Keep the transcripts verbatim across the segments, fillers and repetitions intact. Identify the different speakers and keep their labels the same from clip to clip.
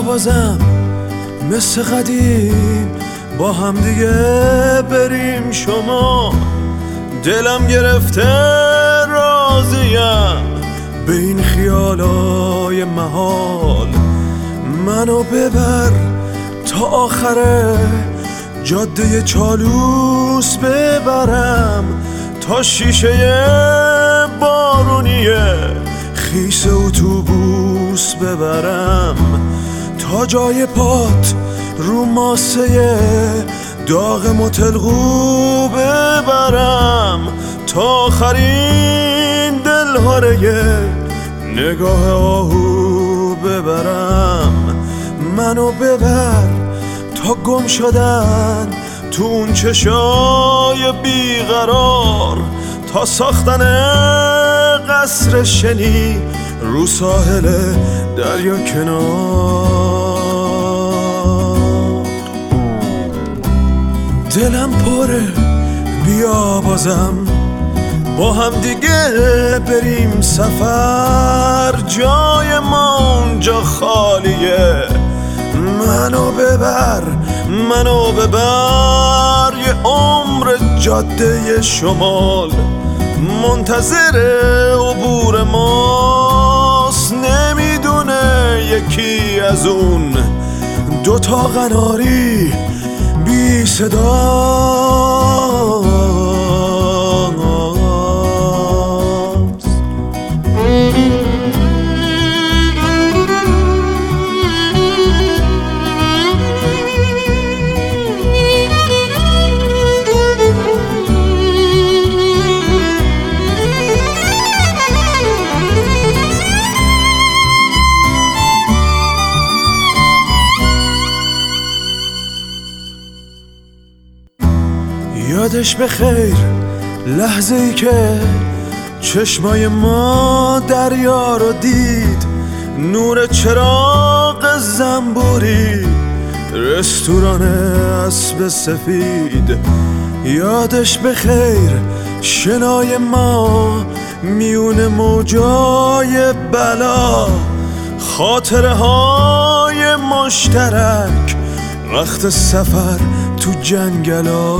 Speaker 1: بازم مثل قدیم با هم دیگه بریم شما. دلم گرفته راضیم به این خیالای محال. منو ببر تا آخره جاده چالوس ببرم، تا شیشه بارونیه خیس اتوبوس ببرم، تا جای پات رو ماسه داغ متلقو ببرم، تا آخرین دلهاره نگاه آهو ببرم. منو ببر تا گم شدن تو اون چشای بیقرار، تا ساختن قصر شنی رو ساحل دریا کنار. دلم پره بیا بازم با هم دیگه بریم سفر، جای ما اونجا خالیه. منو ببر منو ببر یه عمر جاده شمال منتظر عبور ماست. نمیدونه یکی از اون دوتا قناری بی صداست. یادش بخیر لحظه ای که چشمای ما دریا رو دید، نور چراغ زنبوری رستوران اسب سفید. یادش بخیر شنای ما میون موجای بلا، خاطره های مشترک وقت سفر تو جنگلا.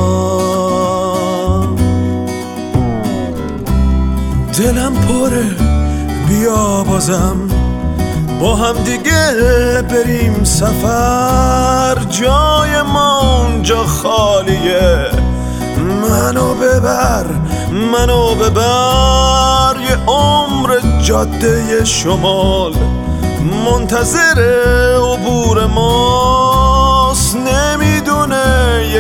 Speaker 1: دلم پره بیا بازم با هم دیگه بریم سفر، جای ما اونجا خالیه. منو ببر منو ببر یه عمر جاده شمال منتظر عبور ماست. نمیدونه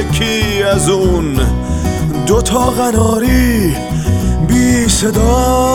Speaker 1: یکی از اون دوتا قناری بی صدا